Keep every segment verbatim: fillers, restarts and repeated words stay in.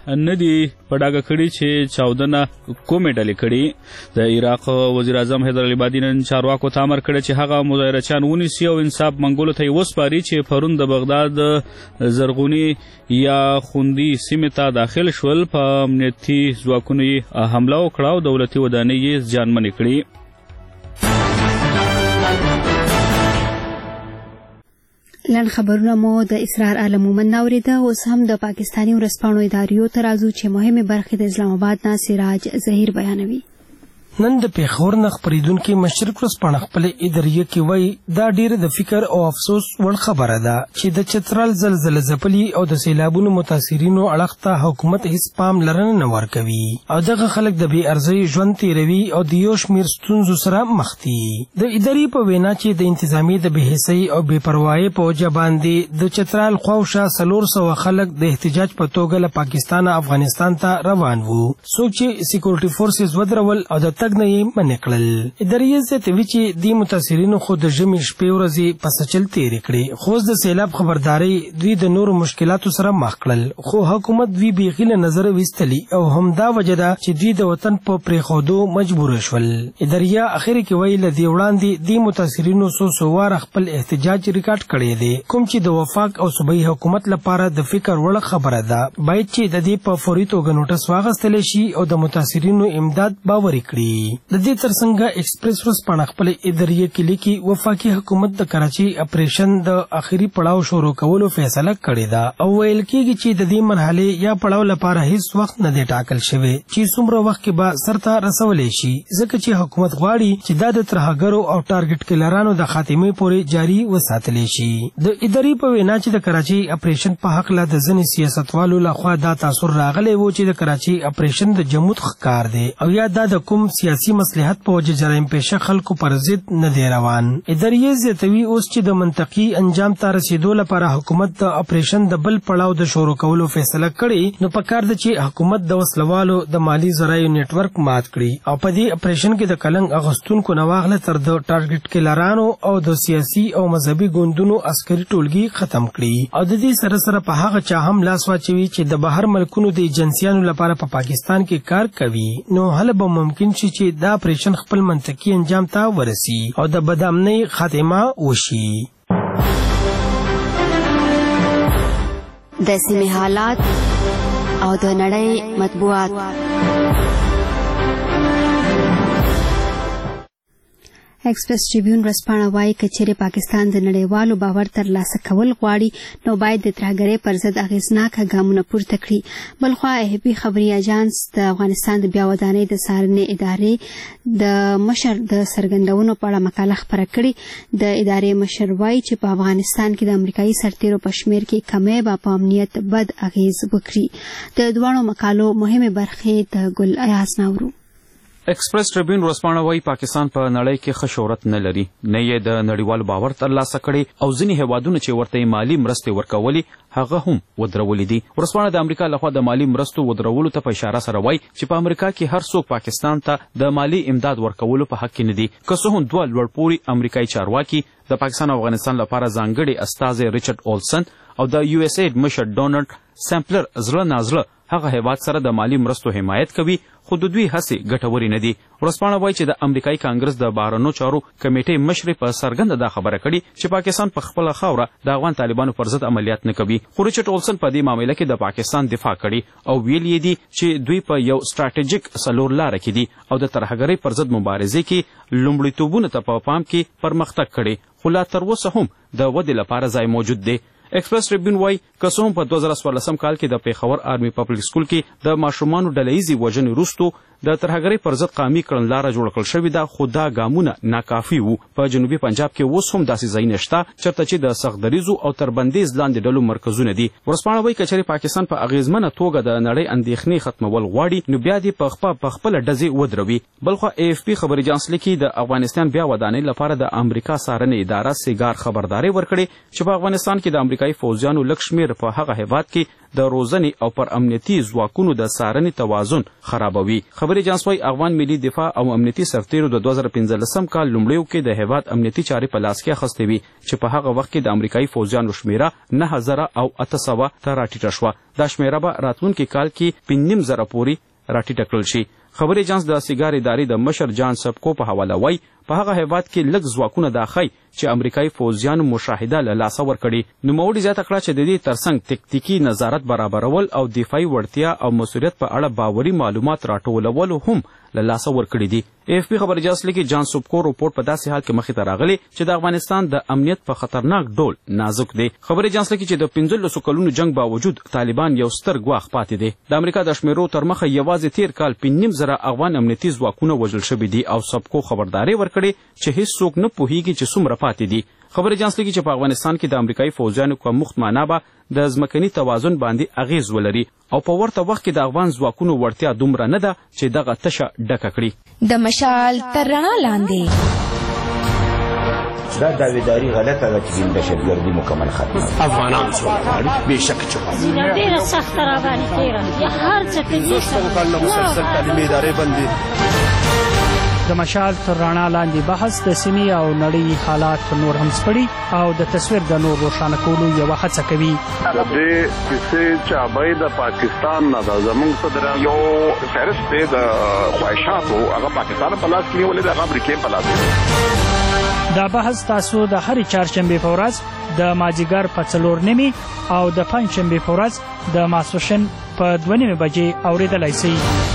نه دي په ډاګه کړي چې چاودنه کومې ډلې کړي. د عراق وزیر اعظم حیدر العبادي نن چارواکو ته امر کړی چې هغه مظاهرچیان ونیسي او انصاف منګولو ته یې وسپاري چې پرون د بغداد زرغوني یا خوندي سیمې ته داخل شول. په امنیتي ځواکونو یې حمله وکړه او دولتي ودانۍ یې زیانمنې کړي. لنډ خبرونه مو د اسرار عالم مومن اوریده. اوس هم د پاکستاني ورځپاڼو اداریو ته راځو چې مهمې برخې د اسلام آباد نه سراج ظهیر بیانوي. نن د پیښور نه خپریدونکي مشرق ورځپاڼه خپل اداریه کې وایي دا ډیره د فکر او افسوس وړ خبره ده چې د چترال زلزلې ځپلي او د سیلابونو متاثرینو اړخ ته حکومت هیڅ پام لرنه نه ورکوي او دغه خلک د بې ارزۍ ژوند تیروي او د یو شمېر ستونزو سره مخ دي. د ادارې په وینا چې د انتظامیې د بې حسۍ او بې پروایۍ په وجه باندې د چترال خواوشا څلور سوه خلک د احتجاج په توګه له پاکستان افغانستان ته روان وو. څوک چې سکیورټي فورسز ودرول او د تګ نه یې منع کړل. ادارې زیاتوي چې دې متاثرینو خو د ژمي شپې ورځې په سچل تېرې کړې، خو د سیلاب خبردارۍ دوی د نورو مشکلاتو سره مخ کړل، خو حکومت دوی بیخي له نظره ویستلي او همدا وجه ده چې دوی د وطن په پرېښودو مجبور شول. ادارې اخر کې وایي له دې وړاندې دې متاثرینو څو څو واره خپل احتجاج ریکارډ کړی دی، کوم چې د وفاق او صوبایي حکومت لپاره د فکر وړ خبره ده. باید چې د دې په فوري توګه نوټس واخیستل شي او د متاثرینو امداد باوري کړي. د دې ترڅنګ ایکسپریس ورځپاڼه خپل اداریه کې لیکي وفاقي حکومت د کراچي اپریشن د اخري پړاو شروع کولو فیصله کړې ده او ویل کېږي چې د دې مرحلې یا پړاو لپاره هیڅ وخت نه دی ټاکل شوی چې څومره وخت کې به سرته رسولی شي، ځکه چې حکومت غواړي چې دا د ترهګرو او ټارګټ کلرانو د خاتمې پورې جاري وساتلی شي. د ادارې په وینا چې د کراچي اپریشن په هکله د ځینې سیاستوالو لخوا دا تاثر راغلی و چې د کراچي اپریشن د جمود ښکار دی او یا دا د کوم سیاسي مصلحت په وجه جرایم پیشه خلکو پر ضد نه دی روان. ادارې زیاتوي اوس چې د منطقي انجام ته رسیدو لپاره حکومت د اپریشن د بل پړاو د شروع کولو فیصله کړې، نو پکار ده چې حکومت د وسلوالو د مالی ذرایعو نیټورک مات کړي او په دې اپریشن کې د کلنګ اغوستونکو نه واخله تر د ټارګټ کلرانو او د سیاسي او مذهبي ګوندونو عسکري ټولګي ختم کړي او د دې سره سره په هغه چا هم لاس واچوي چې د بهر ملکونو د ایجنسیانو لپاره په پاکستان کې کار کوي، نو هله به ممکن شي چې دا اپریشن خپل منطقي انجام ته ورسي او د بدامنۍ خاتمه وشي. د سیمې حالات او د نړۍ مطبوعات. ایکسپریس ټریبیون ورځپاڼه وایي که چیرې پاکستان د نړیوالو باور ترلاسه کول غواړي نو باید د ترهګرۍ پر ضد اغېزناکه ګامونه پورته کړي. بلخوا احبي خبري اجانس د افغانستان د بیا ودانۍ د څارنې ادارې د مشر د څرګندونو په اړه مقاله خپره کړې. د ادارې مشر وایي چې په افغانستان کې د امریکایي سرتیرو په شمېر کې کمی به په امنیت بد اغېز وکړي. د دواړو مقالو مهمې برخې د ګل ایاز ناورو. ایکسپریس ټریبیون ورځپاڼه وایي پاکستان په نړۍ کې ښه شهرت نه لري، نه یې د نړیوال باور ترلاسه کړی او ځینې هیوادونه چې ورته مالي مرستې ورکولې هغه هم ودرولې دي. ورځپاڼه د امریکا لخوا د مالي مرستو ودرولو ته په اشاره سره وایي چې په امریکا کې هر څوک پاکستان ته د مالي امداد ورکولو په حق کې نه دي، که څه هم دوه لوړپوړي امریکایي چارواکي د پاکستان او افغانستان لپاره ځانګړي استازی ریچارډ اولسن او د یو اس ایډ مشر ډونالډ سیمپلر زړه نازړه هغه هیواد سره د مالي مرستو حمایت کوي، خو د دوی هڅې ګټورې نه دي. ورځپاڼه وایي چې د امریکایي کانګرس د بهرنیو چارو کمیټې مشرې په څرګنده دا خبره کړې چې پاکستان په خپله خاوره د افغان طالبانو پر ضد عملیات نه کوي، خو ریچارډ اولسن په دې معامله کې د پاکستان دفاع کړې او ویل یې دي چې دوی په یو سټراټیجیک څلور لاره کې دي او د ترهګرۍ پر ضد مبارزې کې لومړیتوبونو ته په پام کې پرمختګ کړي، خو لا تر اوسه هم د ودې لپاره ځای موجود دی. ایکسپریس ټریبیون وایي که څه هم په دوه زره څوارلسم کال کې د پېښور آرمي پبلک سکول کې د ماشومانو ډلهییزې وژنې وروستو د ترهګرۍ پر ضد قامي کړنلاره جوړه کړل شوې ده، خو دا ګامونه ناکافي وو. په جنوبي پنجاب کې اوس هم داسې ځایونه شته چېرته چې د سختدریزو او تر بندیز لاندې ډلو مرکزونه دي. ورځپاڼه وایي که چېرې پاکستان په اغېزمنه توګه د نړۍ اندېښنې ختمول غواړي نو بیا دې په خپله ډزې ودروي. بلخوا ای اف پي خبر اجانس لیکي د افغانستان بیا ودانۍ لپاره د امریکا څارنې اداره سیګار خبرداری ورکړې چې په افغانستان کې د امریکایي فوجیانو لږ شمېر په هغه هیواد کې د روزنې او پر امنیتي ځواکونو د څارنې توازن خرابوي. خبري اجانس وايي افغان ملي دفاع او امنیتي سرتیرو د دوه زره پنځلسم کال لومړیو کې د هیواد امنیتي چارې په لاس کې اخیستې وي چې په هغه وخت کې د امریکایي فوجیانو شمیره نه زره او اته سوه ته راټیټه شوه. دا شمیره به راتلونکي کال کې پنځه نیم زره پورې راټیټه کړل شي. خبري اجانس د سیګار ادارې د مشر جان سبکو په حواله وایي په هغه هیواد کې لږ ځواکونه دا ښیي چې امریکایي فوجیانو مشاهده له لاسه ورکړي. نوموړي زیاته کړه چې د دې ترڅنګ تکتیکي نظارت برابرول او دفاعي وړتیا او مسؤلیت په اړه باوري معلومات راټولولو هم له لاسه ورکړي دي. اف پی خبر اجازه لیکي جان سوبکو رپورټ په داسې حال کې مخې ته راغلی چې د افغانستان د امنیت په خطرناک ډول نازک دی. خبر اجازه لیکي چې د پنځلسو کلونو جنگ باوجود طالبان یو ستر ګواښ پاتې دی. د امریکا د شمیرو تر مخه یوازې تیر کال پنځه نیم زره افغان امنیتي ځواکونه وژل شوي دي او سوبکو خبرداری ورکړي چې هیڅوک نه پوهیږي چې څومره پاتې دي. خبر اجانس لیکي چې په افغانستان کې د امریکایي فوجیانو کمښت معنا به د ځمکني توازن باندې اغیز ولري او په ورته وخت کې د افغان ځواکونو وړتیا دومره نه ده چې دغه تشه ډکه کړي. د مشال تر رڼا لاندې دا داویداری غلطه ده چې دهشتګردي مکمل ختمه افغانان سوله غواړي بېشکه چې غواړي ډېره سخته راباندې تېره یا هر څه کوي شپږ کلونه مسلسل تعلیمي ادارې بندي. د مشال تر رڼا لاندې بحث د سیمې او نړۍ حالات نور هم سپړي او د تصویر د نور روښانه کولو یوه هڅه کوي. د دې کیسې چابۍ د پاکستان نه ده زموږ صدر یو فهرست دی د خواهشاتو هغه پاکستان په لاس کې نیولې ده هغه امریکې په لاس کې. دا بحث تاسو د هرې چهارشنبې په ورځ د مازدیګر په څلور نیمې او د پنجشنبې په ورځ د ماسپښین په دوه نیمې بجې اورېدلی شئ.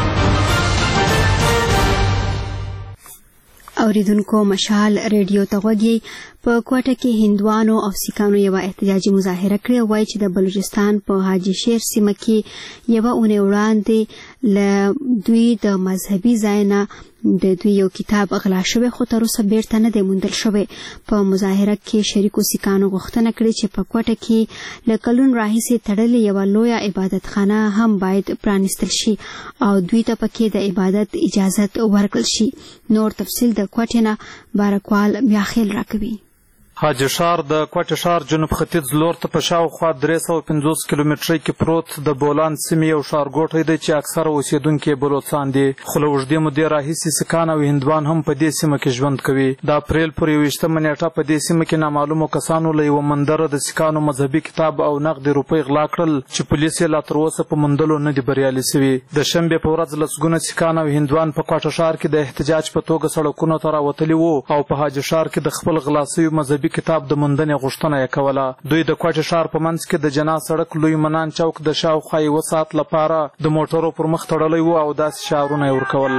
اوریدونکو مشال ریډیو ته غوږی. په کوټه کې هندوانو او سیکانو یو احتجاجي مظاهره کړې وایي چې د بلوچستان په حاجي شیر سیمه کې یو اونۍ وړاندې له دوی د مذهبي ځای نه د دوی یو کتاب غلا شوی خو تر اوسه بیرته نه دی موندل شوی. په مظاهره کې شریکو سیکانو غوښتنه کړې چې په کوټه کې له کلونو راهیسې تړلې یوه لویه عبادتخانه هم باید پرانیستل شي او دوی ته پکې د عبادت اجازت ورکړل شي. نور تفصیل د کوټې نه بارکوال میاخیل راکوي. حاجي شار د کوټې ښار جنوب ختیځ لور ته په شاوخوا درې سوه پنځوس کیلومترۍ کې پروت د بولان سیمې یو ښارګوټی دی چې اکثره اوسېدونکي یې بلوڅان دي خو له اوږدې مودې راهیسې سیکان او هندوان هم په دې سیمه کې ژوند کوي. د اپریل پر یوویشتمه نیټه په دې سیمه کې نامعلومو کسانو له یوه مندره د سیکانو مذهبي کتاب او نقدې روپۍ غلا کړل چې پولیس یې لا تر اوسه په موندلو نه دي بریالي سوي. د شنبې په ورځ لسګونه سیکان او هندوان په کوټه ښار کې د احتجاج په توګه سړکونو ته راوتلي وو او په حاجي شار کې د خپل غلا سوي مذهبي کتاب د موندنې غوښتنه یې کوله. دوی د کوټې ښار په منځ کې د جنا سړک لوی منان چوک د شاوخوا یوه ساعت لپاره د موټرو پر مخ تړلی و او داسې شعارونه یې ورکول.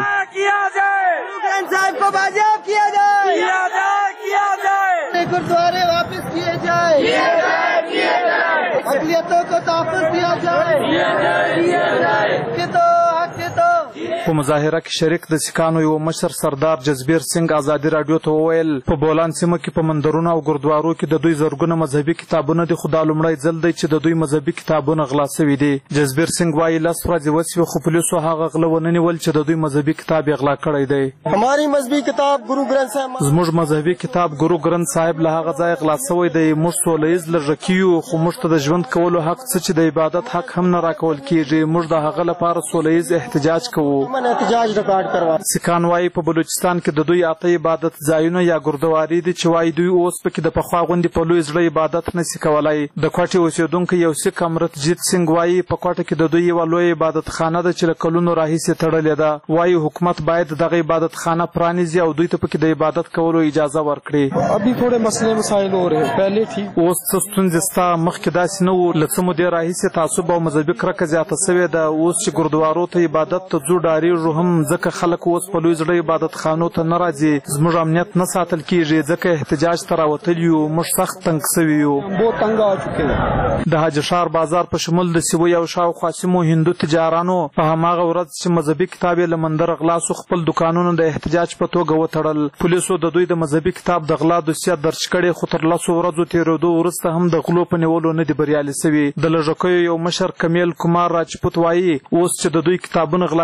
गुरुद्वारे वापस किए जाए, अक़लियतों को तहफ़्फ़ुज़ दिया जाए, कि तो हक कि तो. په مظاهره کې شریک د سیکانو یو مشر سردار جزبیر سنگ ازادي راډیو ته وویل په بولان سیمه کې په مندرونو او ګردوارو کې د دوی زرګونه مذهبي کتابونه دي خو دا لومړی ځل دی چې د دوی مذهبي کتابونه غلا سوي دي. جزبیر سنگ وایي لس ورځې وسوې خو پولیسو هغه غله ونه نیول چې د دوی مذهبي کتاب یې غلا کړی دی. हमारी मजहबी किताब गुरु ग्रंथ साहिब زموږ مذهبي کتاب ګورو ګرنث صاحب له هغه ځایه غلا سوی دی. موږ سوله ییز لږه کیو خو موږ ته د ژوند کولو حق څه چې د عبادت حق هم نه راکول کیږي. موږ د هغه لپاره سوله ییز احتجاج کوو. سیکان وایي په بلوچستان کې د دوی اته عبادت ځایونه یا ګردواري دي چې وایي دوی اوس پکې د پخوا غوندې په لوی زړه عبادت نسي کولی. د کوټې اوسېدونکی یو سیک امرت جیت سنگ وایي په کوټه کې د دوی یوه لویه عبادتخانه ده چې له کلونو راهیسې تړلې ده. وایي حکومت باید دغه عبادتخانه پرانیزي او دوی ته پکې د عبادت کولو اجازه ورکړي. ابھی تھوڑے مسئلے مسائل ہو رہے پہلے ٹھیک اوس څه ستونزې سته مخکې داسې نه وو. له څه مودې راهیسې تعصب او مذهبي کرکه زیاته سوې ده. اوس چې ګردوارو ته عبادت ته ځو ډارېږو هم ځکه خلک اوس په لوی زړه عبادت خانو ته نه راځي. زموږ امنیت نه ساتل کیږي ځکه احتجاج ته راوتلي یو. موږ سخت تنګ سوي یو. د حاجي شار بازار په شمول د سیوی او شاوخوا سیمو هندو تجارانو په هماغه ورځ چې مذهبي کتاب یې له مندره غلا سو خپل دکانونه د احتجاج په توګه وتړل. پولیسو د دوی د مذهبي کتاب د غلا دوسیه درج کړې خو تر لسو ورځو تېرېدو وروسته هم د غلو په نیولو نه دي بریالي سوي. د لږکیو یو مشر کمیل کمار راجپوت وایي اوس چې د دوی کتابونه غلا کیږي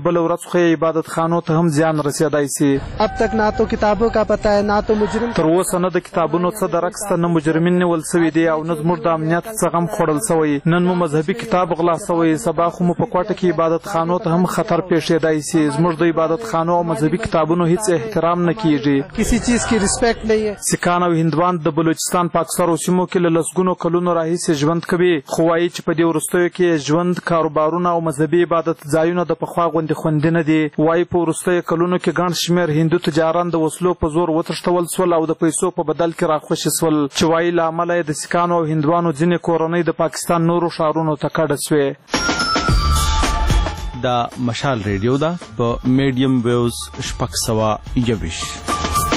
بل ورځ خو عبادت خانو ته هم زیان رسېدای سي. اب تک نہ تو کتابوں کا پتہ ہے نہ تو مجرم. تر اوسه نه د کتابونو څه درک شته، نه مجرمین نیول سوي دي او نه زموږ د امنیت څخه هم خوړل سوی. نن مو مذهبي کتاب غلا سوی، سبا خو مو په کوټه کې عبادت خانو ته هم خطر پیښېدای سي. زموږ د عبادت خانو او مذهبي کتابونو هیڅ احترام نه کیږي. کسی چیز کی ریسپیکټ نه ہے. سکان او هندوان د بلوچستان په اکثرو سیمو کې له لسګونو کلونو راهیسې ژوند کوي، خو وایي چې په دې وروستیو کې ژوند، کاروبارونه او مذهبي عبادت ځایونه د پخوا غوندې خوندي نه دي. وایي په وروستیو کلونو کې ګڼ شمېر هندو تجاران د وسلو په زور وتښتول سول او د پیسو په بدل کې راخوشي سول، چې وایي له امله یې د سکانو او هندوانو ځینې کورنۍ د پاکستان نورو ښارونو ته کډه سوې. دا مشال ریډیو ده په میډیم ویوز شپږ سوه یوویشت.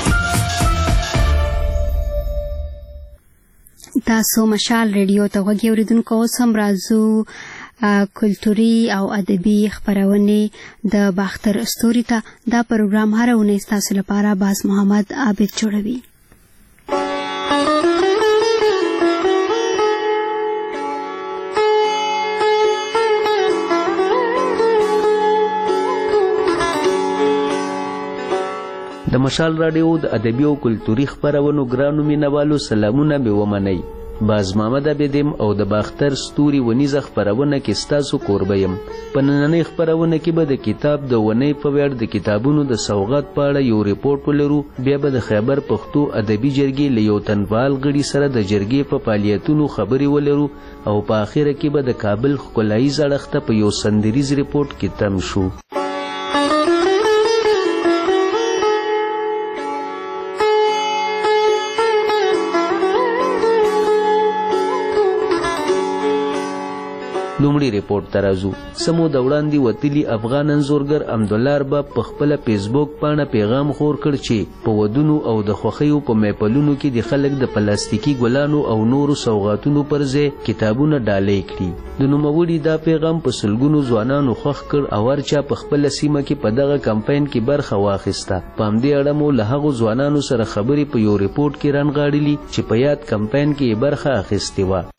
تاسو مشال ریډیو ته غوږی اوریدونکو، اوس هم راځو کلتوري او ادبي خبرونه د باختر استوري ته. دا پروګرام هر اونۍ ستاسو لپاره باز محمد عابد جوړوي. د مشال راډیو د ادبي او کلتوري خبرونو ګرانو مینوالو سلامونه به ومنئ. باز محمد عابدیم او د باختر ستوري ونیزه خبرونه کې ستاسو کوربه یم. په نننۍ خبرونه کې به د کتاب د ونې په ویاړ د کتابونو د سوغات په اړه یو ریپورټ ولرو. بیا به د خیبر پښتو ادبي جرګې له یو تنفعال غړي سره د جرګې په فعالیتونو خبرې ولرو او په آخره کې به د کابل ښکلاییز اړخ ته په یو سندریز ریپورټ کې تم شو. لومړی ریپورټ ته راځو. سمو د وړاندې وتلي افغان انځورګر حمدالله ارباب په خپله فیسبوک پاڼه پیغام خور کړ چې په ودونو او د خوښیو په محفلونو کې د خلک د پلاستیکي ګلانو او نورو سوغاتونو پر ځای کتابونه ډالۍ کړي. د نوموړي دا پیغام په سلګونو ځوانانو خوښ کړ او هر چا په خپله سیمه کې په دغه کمپاین کې برخه واخیسته. په همدې اړه مو له هغو ځوانانو سره خبرې په یو ریپورټ کې رانغاړلي چې په یاد کمپاین کې یې برخه اخیستې وه.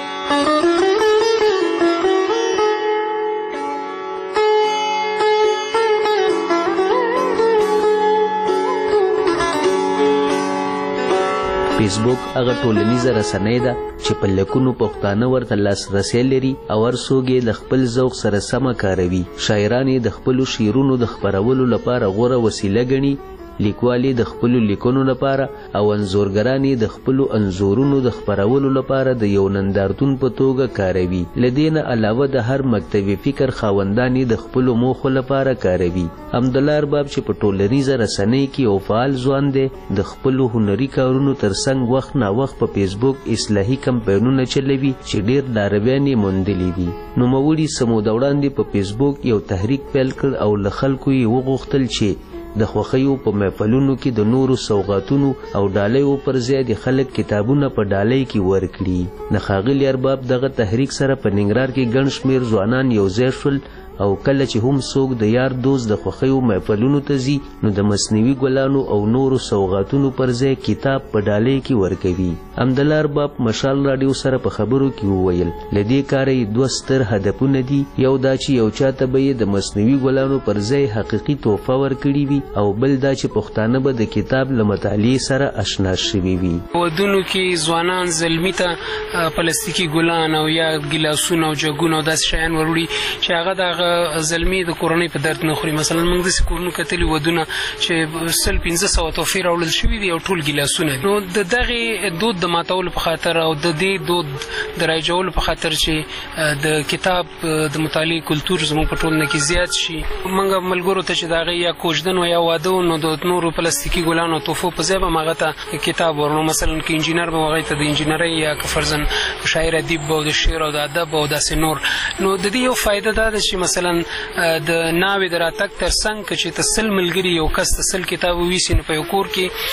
فیسبوک هغه ټولنیزه رسنۍ ده چې په لکونو پښتانه ورته لاسرسی لري او هر څوک یې د خپل ذوق سره سمه کاروي. شاعران یې د خپلو شعرونو د خپرولو لپاره غوره وسیله ګڼي، لیکوال د خپلو لیکنو لپاره او انځورګران د خپلو انځورونو د خپرولو لپاره د یو نندارتون په توګه کاروي. له دې نه علاوه د هر مکتبي فکر خاوندان د خپلو موخو لپاره کاروي. حمدالله ارباب چې په ټولنیزه رسنۍ کې یو فعال ځوان دی، د خپلو هنري کارونو ترڅنګ وخت نا وخت په فیسبوک اصلاحي کمپاینونه چلوي چې ډېر لارویان یې موندلي دي. نوموړي سمو د وړاندې په فیسبوک یو تحریک پیل کړ او له خلکو یې وغوښتل چې د خوښیو په محفلونو کې د نورو سوغاتونو او ډالیو پر ځای د خلک کتابونه په ډالۍ کې ورکړي. د ښاغلي ارباب دغه تحریک سره په ننګرهار کې ګڼ شمېر ځوانان یو ځای شول او کله چې هم څوک د یار دوست د خوښیو محفلونو ته ځي نو د مصنوعي ګلانو او نورو سوغاتونو پر ځای کتاب په ډالۍ کې ورکوي. حمدالله ارباب مشال راډیو سره په خبرو کې وویل له دې کاره یې دوه ستر هدفونه دي. یو دا چې یو چاته به یې د مصنوعي ګلانو پر ځای حقیقي تحفه ورکړي وي او بل دا چې پښتانه به د کتاب له مطالعې سره اشنا شوي وي. ودونو کې ځوانان زلمي ته پلاستیکي ګلان او یا ګیلاسونه او جګونه او داسې شیان وروړي چې هغه د زلمی د کورنۍ په درد نه خوري. مثلا موږ داسې کورونو کتلي ودونه چې سل پنځه سوه تحفې راوړل شوي دي او ټول ګیلاسونه دي. نو د دغې دود د ماتولو په خاطر او د دې دود د رایجولو په خاطر چې د کتاب د مطالعې کلتور زموږ په ټولنه کې زیات شي، موږ ملګرو ته چې د هغې یا کوژدن و یا واده نو د نورو پلاستیکي ګلانو تحفو په ځای به هم هغه ته کتاب ورنو. مثلا که انجینر به هغې ته د انجینرۍ یا که فرضاً شاعر ادیب به او د شعر او د ادب او داسې نور. نو د دې یو فایده دا ده چې مثلا د ناوې د راتګ ترڅنګ که چې ته سل ملګري یو کس ته سل کتاب وویسي نو په یو کور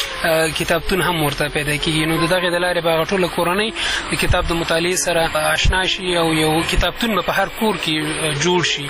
کې کتابتون هم ورته پیدا کېږي. نو د دغې د لارې به هغه ټوله کورنۍ د کتاب د مطالعې سره آشنا شي او یو کتابتون به په هر کور کې جوړ شي.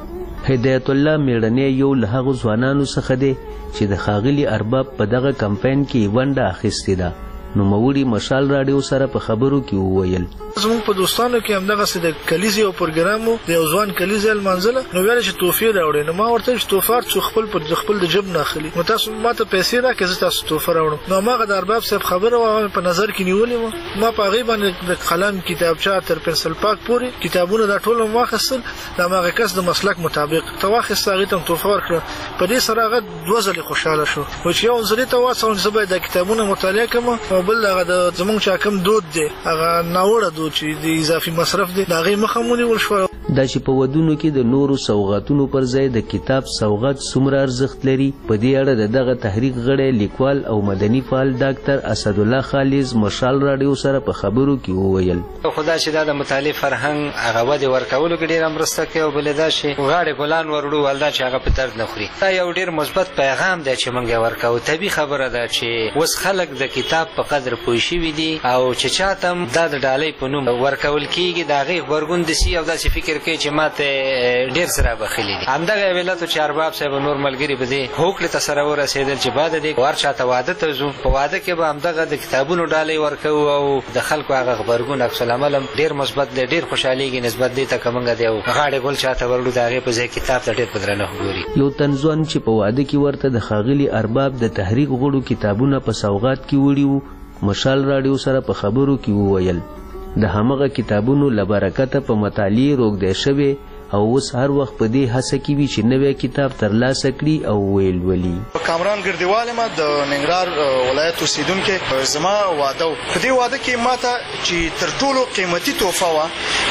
هدایت الله میړنی یو له هغو ځوانانو څخه دی چې د ښاغلي ارباب په دغه کمپاین کې ونډه اخیستې ده. نو موري مشال رادیو سره په خبرو کې وویل زموږ په دوستانو کې همدغه څه د کلیزې او پروګرامو د یو ځوان کلیزې المنزله نو ویل چې توفیر راوړي نو ما ورته چې توفار څو خپل پر خپل د جب نه اخلي نو تاسو ماته پیسې راکړئ زه تاسو توفر راوړم نو ماغه د ارباب صاحب خبره و په نظر کې نیولې ما په غیبه د قلم کتابچه تر پنسل پاک پوري کتابونه د ټولو واخیستل د ماغه کس د مسلک مطابق تواخیست هغه ته توفر کړ په دې سره هغه دوه ځلې خوشاله شو و چې یو ځلې ته واسه چې به د کتابونو مطالعه کوم او بل هغه د زمونږ چا کم دود دی هغه ناوړه دود چې د اضافي مصرف دی هغه مخمونی ورشو دا چې په ودونو کې د نورو سوغاتونو پر ځای د کتاب سوغات څومره ارزښت لري په دې اړه د دغه تحریک غړی لیکوال او مدني فعال ډاکټر اسدالله خالص مشال رادیو سره په خبرو کې وویل خدا چې دا د مطالعې فرهنګ هغه ودې ورکولو کې ډېره مرسته کوي او بل دا چې غاړې ګلان ورړو ولدا چې هغه په درد نه خوري دا یو ډېر مثبت پیغام دی چې موږ ورکوو طبي خبره ده چې اوس خلک د کتاب په قدر پوه شوي دي او چې چاته دا د ډالۍ په نوم ورکول کېږي د هغې غبرګون دسي او داسې فکر کوي چې ماته ډېر سره بخلي دي همدغه علت چې ارباب صاحب نور ملګري به دې هوکړې ته سره ورسېدل چې بعد دې ور چاته واده ته ځو په واده کې به همدغه د کتابونو ډالۍ ورکوو او د خلکو هغه غبرګون عکس العمل هم ډېر مثبت دی ډېر خوشحالېږي نسبت دې ته که موږ د یو غاړې ګل چاته ورړو د هغې په ځای کتاب ته ډېر په درنښت ګوري یو تنځوان چې په واده کې ورته د ښاغلي ارباب د تحریک غړو کتابونه په سوغات کې وړي وو مشال رادیو سره په خبرو کې وویل د همغه کتابونو له برکته په مطالعې روږدی شوی او اوس هر وخت په دې هڅه کې وي چې نوی کتاب ترلاسه کړي او ویل ولي کامران ګردیوال ما د ننګرهار ولایت اوسیدونکو زما واده په دې واده کې ماته چې تر ټولو قیمتي تحفه وه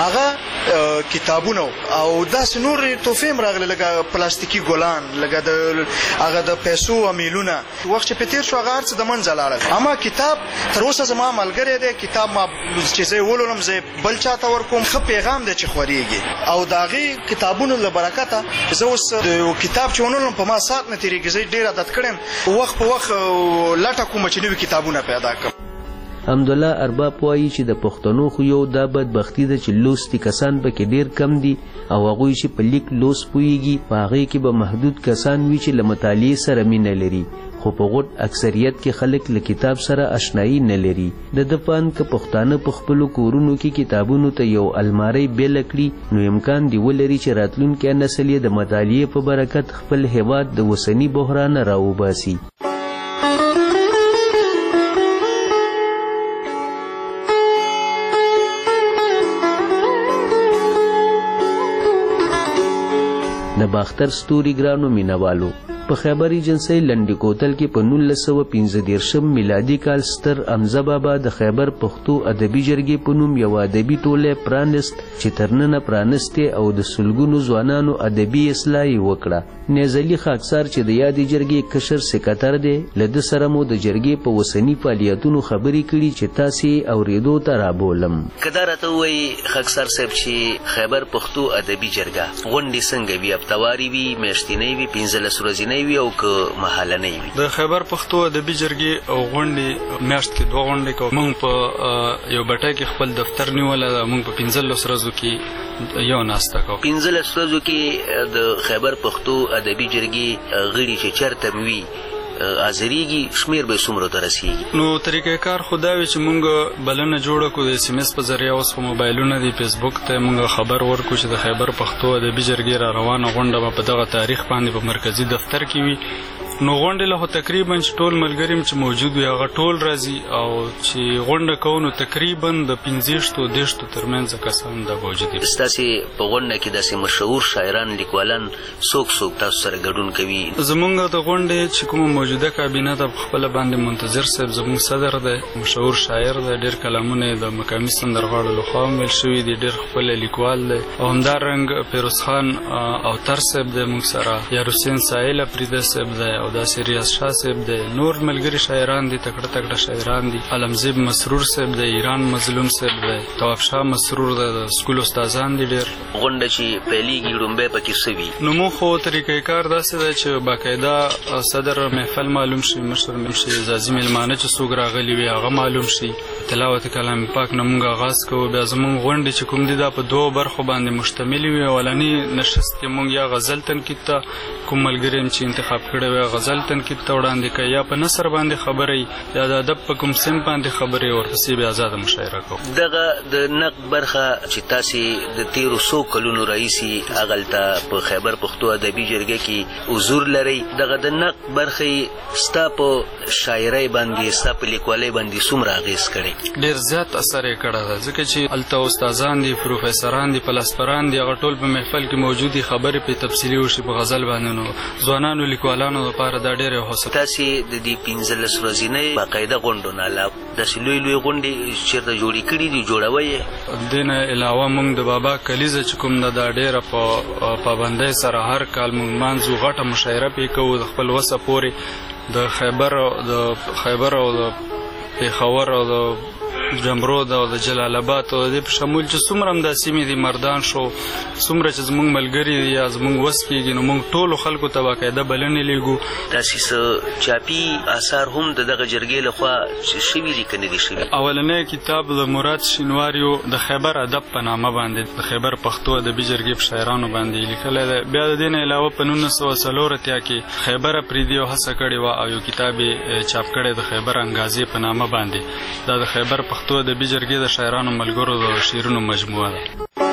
هغه کتابونه او داسې نور تحفې هم راغلې لکه پلاستیکي ګلان لکه د هغه د پیسو امیلونه وخت چې په تېر شو هغه هر څه د منځه لاړل اما کتاب تر اوسه زما ملګری دی کتاب ما چې زه یې ولولم زه بل چاته ورکوم ښه پیغام دی چې خورېږي او د هغې کتابونو له برکته زه اوس د یو کتاب چې ونولم په ما ساعت نه تېرېږي زه ډېر عادت کړی وخت په وخت لټه کوم چې نوي کتابونه پیدا کړم حمدالله ارباب وایي چې د پښتنو خو یو دا بدبختي ده چې لوستي کسان پکې ډېر کم دي او هغوی چې په لیک لوست پوهېږي په هغې کې به محدود کسان وي چې له مطالعې سره مینه لري خو په غټ اکثریت کې خلک له کتاب سره اشنایي نه لري د ده په اند که پښتانه په خپلو کورونو کې کتابونو ته یو المارۍ بیله کړي نو امکان دی ولري چې راتلونکی نسل یې د مطالعې په برکت خپل هیواد د اوسني بحرانه راوباسي د باختر ستوري ګرانو مینوالو په خیبر ایجنسۍ لنډي کوتل کې په نولس سوه پنځه دېرشم میلادي کال ستر حمزه بابا د خیبر پښتو ادبي جرګې په نوم یو ادبي ټولی پرانست چې تر ننه پرانستې او د سلګونو ځوانانو ادبي اصلاح یې وکړه نیازلي خاکسار چې د یادې جرګې کشر سکتر دی له ده سره مو د جرګې په اوسني فعالیتونو خبرې کړي چې تاسې اورېدو ته رابولم که دا راته ووایي خاکسار صاحب چې خیبر پښتو ادبي جرګه غونډې څنګه وي هفتواري وي میاشتنۍ وي پنځلس ورځې وي او که محلنۍ وي د خیبر پښتو ادبي جرګې او غونډې میاشت کې دوه غونډې کوو موږ په یو بټۍ کې خپل دفتر نیولی ده موږ په پنځلس ورځو کې یو ناسته کوو پنځلس ورځو کې د خیبر پښتو ادبي جرګې غړي چې چېرته م وي حاضرېږي شمېر به یې څومره ته رسېږي نو طریقه کار خو دا وي چې موږ بلنه جوړه کړو د ایس ایم ایس په ذریعه اوس خو موبایلونه دي فیسبوک ته موږ خبر ورکړو چې د خیبر پښتو ادبي جرګې را روانه غونډه به په دغه تاریخ باندې په مرکزي دفتر کې وي نو غونډې له خو تقریبا چې ټول ملګري چې موجود وي هغه ټول راځي او چې غونډه کوو نو تقریبا د پنځېشتو دېرشتو ترمنځه کسان دا موجود دي ستاسې په غونډه کې داسې مشهور شاعران لیکوالان څوک څوک تاسو سره ګډون کوي زمونږ د غونډې چې کومه موجوده کابینه ده په خپله باندې منتظر صاحب زمونږ صدر دی مشهور شاعر دی ډېر کلامونه یې د مقامي سندرغاړو لخوا هم ویل شوي دي ډېر ښکلی لیکوال دی او همدارنګ فیروز خان اوتر صاحب دی موږ سره یار حسین سایل افریده صاحب دی او داسې ریاض شاه صاحب دی نور ملګري شاعران دي تکړه تکړه شاعران دي علمزیب مسرور صاحب دی ایران مظلوم صاحب دی تواب شاه مسرور دی د سکول استادان دي ډېر غونډه چې پیلېږي ړومبی پکې څه وي نو موږ خو طریقې کار داسې دی چې باقاعده صدر محفل معلوم شي مشر معلوم شي ځاځي مېلمانه چې څوک راغلي وي هغه معلوم شي تلاوت کلام پاک نه موږ آغاز کوو بیا زموږ غونډې چې کوم دي دا په دوو برخو باندې مشتملې وي اولني نشست کې موږ یا غزل تنقید ته کوم ملګري چې انتخاب کړی وي غزل تنقید ته وړاندې کوي یا په نثر باندې خبرې یا د ادب په کوم سم باندې خبرې ورپسې بیا آزاده مشاعره کوو. دغه د نقد برخه چې تاسې د تیرو څو کلونو راهیسې هغلته په خیبر پښتو ادبي جرګه کې حضور لرئ، دغه د نقد برخې ستا په شاعرۍ باندې ستا په لیکوالۍ باندې څومره اغېز کړی؟ ډېر زیات اثر یې کړی ده، ځکه چې هلته استادان دي، پروفیسران دي، پلسپران دي، هغه ټول په محفل کې موجود دي، خبرې پرې تفصیلي وشي په غزل باندې. نو ځوانانو لیکوالانو لپاره دا ډېره حوصله. تاسې د دې پنځلس ورځنۍ باقاعده غونډو نه علاوه داسې لوی لوی غونډې چېرته جوړې کړي دي، جوړوئ یې؟ دې نه علاوه موږ د بابا کلیزه چې کوم ده دا ډېره په پابندۍ سره هر کال موږ لمانځو، غټه مشاعره پرې کوو د خپل وسه پورې. د خیبر د خیبر او د پېښور او د جمرود او د جلال آباد او د په شمول چې څومره هم دا سیمې دي مردان شو، څومره چې زموږ ملګري دي یا زموږ وس کېږي، نو موږ ټولو خلکو ته باقاعده بلنې لیږو. داسې څه چاپي آثار هم د دغه جرګې لخوا شوي دي که نه دي شوي؟ اولنی کتاب د مراد شینواریو د خیبر ادب په نامه باندې د خیبر پښتو ادبي جرګې په شاعرانو باندې لیکلی دی. بیا د دې نه علاوه په نولس سوه څلور اتیا کې خیبر اپریدي او هڅه کړې وه او یو کتاب یې چاپ کړی د خیبر انګازې په نامه باندې. دا د خیبر پښتو ادبي جرګې د شاعرانو ملګرو د شعرونو مجموعه ده.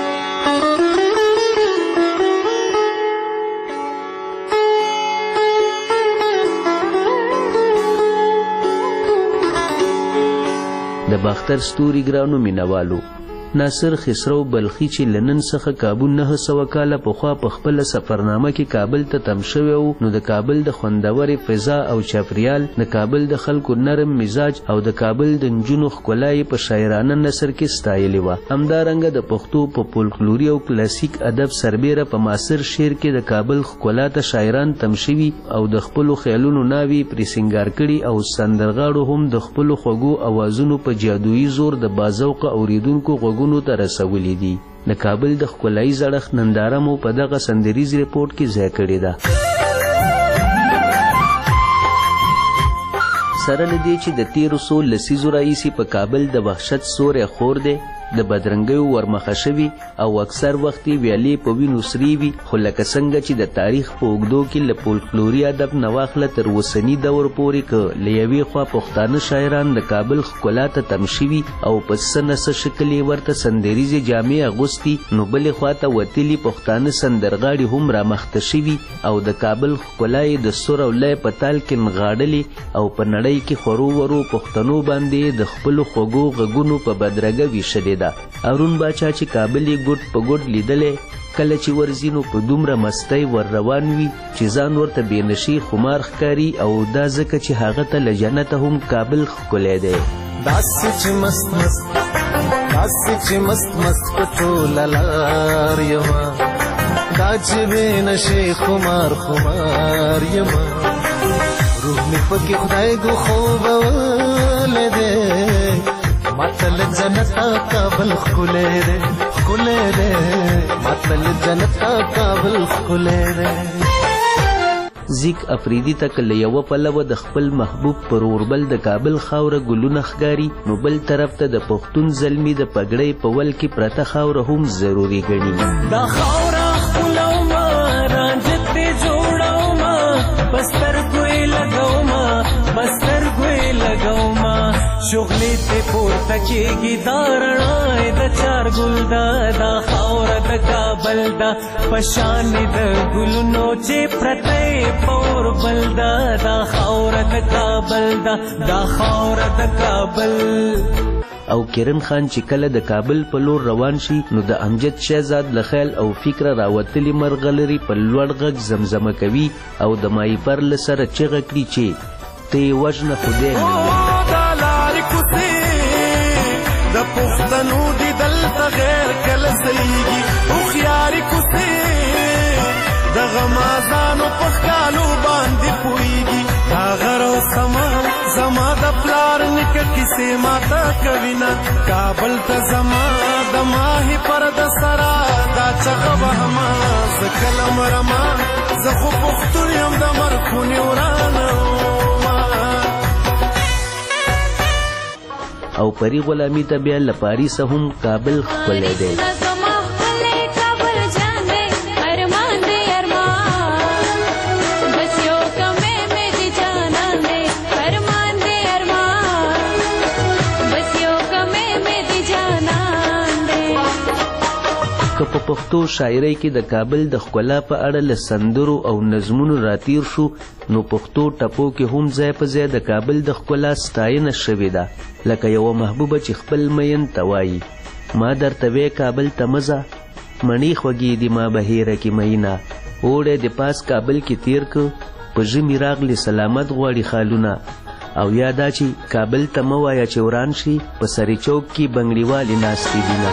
د باختر ستوري ګرانو مینوالو، ناصر خسرو بلخي چې لنن څخه کابل نه سوه کاله پخوا په خپله سفرنامه کې کابل ته تم شوی و، نو د کابل د خوندورې فضا او چاپریال، د کابل د خلکو نرم مزاج او د کابل د نجونو ښکلا یې په شاعرانه نثر کې ستایلې وه. همدارنګه د پښتو په فولکلوري او کلاسیک ادب سربیره په معاصر شعر کې د کابل ښکلا ته شاعران تم شوي او د خپلو خیالونو ناوې پرې سینګار کړي او سندرغاړو هم د خپلو خوږو اوازونو په جادویي زور د باذوقه اورېدونکو غوږونو ته رسولي دي. د کابل د ښکلایي زړښت ننداره مو په دغه سندریز ریپورټ کې ځای کړې ده. سره له دې چې د تیرو څو لسیزو راهیسې په کابل د وحشت سوری خور دی، د بدرنګیو ورمخه شوي او اکثر وخت یې ویالې په وینو سرې وي، خو لکه څنګه چې د تاریخ په اوږدو کې له فولکلوري ادب نه واخله تر اوسني دور پورې که له یوې خوا پښتانه شاعران د کابل ښکلا ته تم شوي او په څه نه څه شکل یې ورته سندریزې جامې اغوستي، نو بلې خوا ته وتلي پښتانه سندرغاړي هم رامخته شوي او د کابل ښکلا یې د سور او لای په تال کې نغاړلې او په نړۍ کې خورو ورو پښتنو باندې د خپلو خوږو غږونو په بدرګه ویشلې ده. ارون باچا چې کابل یې ګوټ په ګوټ لیدلی، کله چې ورځي نو په دومره مستۍ ور روان وي چې ځان ورته بېنشي خمار ښکاري، او دا ځکه چې هغه ته له جنته هم کابل ښکلی دی. داسې چې مست مست داسې چې مست مست په ټوله لار یمه، دا چې بېنشي خمار خمار یمه، روح مې پکې خدای دو خوبولی دی، ماتل جنتا کابل ښکلی دی ښکلی دی، ماتل جنتا کابل ښکلی دی. زیک افریدي ته که له یوه پلوه د خپل محبوب پر اوربل د کابل خاوره ګلونه ښکاري، نو بل طرف ته د پښتون زلمي د پګړۍ په ول کې پرته خاوره هم ضروري ګڼي. دا خاوره ښکلومه رانجه ترې جوړومه، په سترګو یې لګومه په سترګو یې لګومه، شغلې ته پورته کېږي دا رڼا یې د چار ګل ده، دا خاوره د کابل ده په شان د ګلونو چې پرته یې په اوربل ده، دا خاوره د کابل ده دا خاوره د کابل. او کرن خان چې کله د کابل په لور روان شي، نو د امجد شهزاد له خیال او فکره راوتلي مرغلري په لوړ غږ زمزمه کوي او د مایپر له سره چغه کړي چې ته یې وژنه خدای مې د پښتنو دی دلته غیر کله سیږي، هوښیارې کوڅې د غمازانو په ښکالو باندې پوهېږي، دا غر او سمال زما د پلار نیکه کیسې ماته کوینه، کابل ته زما د ماهي پرده سره دا چغه وهمه، زه کله مرمه زه خو پښتون یم د مرخونې ورانه او پری غلامی ته بیا له پاریسه هم کابل ښکلی دی. پښتو شاعرۍ کې د کابل د ښکلا په اړه له سندرو او نظمونو راتیر شو نو پښتو ټپو کې هم ځای په ځای د کابل د ښکلا ستاینه شوې ده، لکه یوه محبوبه چې خپل مین ته وایي ما درته وی کابل ته مه ځه، مڼې خوږې دي ما بهیره کې میینه، اوړی د پاس کابل کې تیر که په ژمي راغلي سلامت غواړي خالونه، او یا دا چې کابل ته مه وایه چې وران شي په سري چوک کې بنګړیوالې ناستې دینه.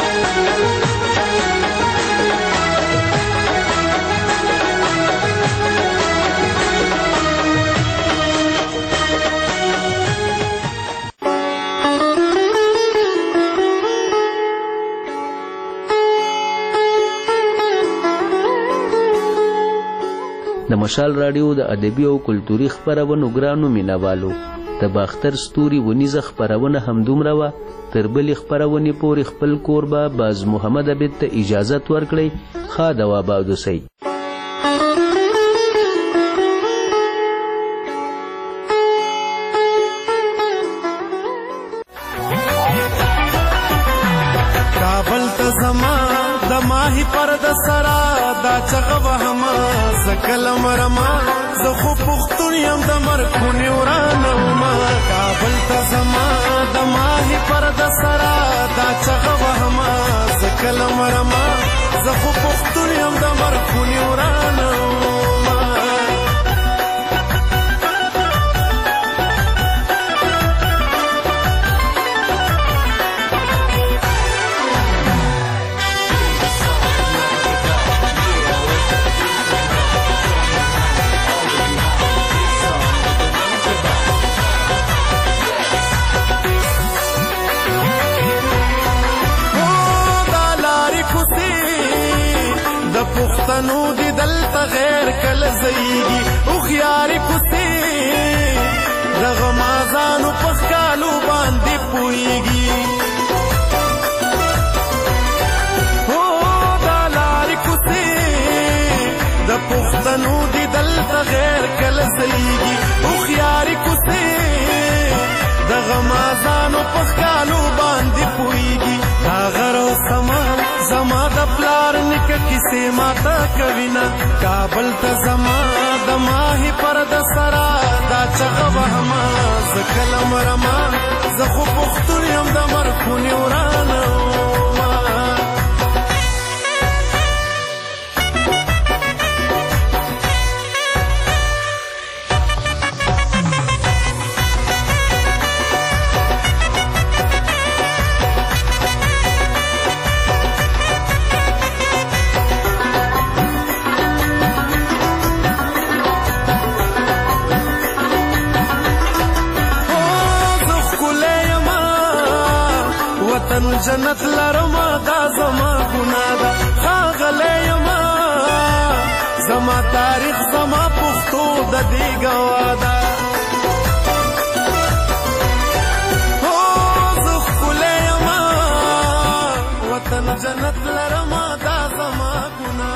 د مشال راډیو د ادبي او کلتوري خپرونو ګرانو مینوالو د باختر ستوري ونیزه خپرونه همدومره وه، تر بلې خپرونې پورې خپل کوربه باز محمد عبید ته اجازت ورکړئ. ښه د واباد اوسئ. کابل ته زما د ماهي پر د سرا دا چغه وهما زکل مرما زه خو پښتون یم د مرخونې ورانه وما، کابل ته زما د ماهي پر د سرا دا چغه وهما زکل مرما زه خو پښتون یم د مرخونې ورانه وما. پښتنو دی دلته غیر کله زیږي هوښیارې کوڅې د غمازانو په ښکالو باندې پوهېږي، هو دا لارې کوڅې د پښتنو دی دلته غیر کله زیږي هوښیارې کوڅې د غمازانو په ښکالو باندې پوهېږي. دا غر او سمان زما د پلار نیکه کیسې ماته کوینه، کابل ته زما د ماهي پر د سرا دا چغه وهما زه کله مرما زه خو پښتون یم د مرخونې ورانه وما. وطن جنت لرما دا زما ګناه ده ښاغلی یما زما تاریخ زما پښتو د دې ګواه ده، هو زه ښکلی یما وطن جنت